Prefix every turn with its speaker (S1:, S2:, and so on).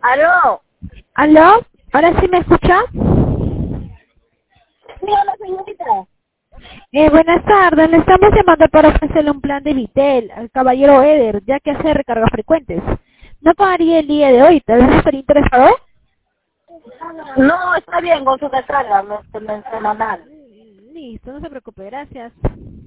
S1: ¿Aló?
S2: ¿Aló? ¿Ahora sí me escucha?
S1: Sí, hola, señorita.
S2: Buenas tardes, le estamos llamando para ofrecerle un plan de Vitel al caballero Eder, ya que hace recargas frecuentes. No pagaría el día de hoy, ¿tal vez estaría interesado?
S1: No, está bien con su descarga semanal.
S2: Listo, no se preocupe, gracias.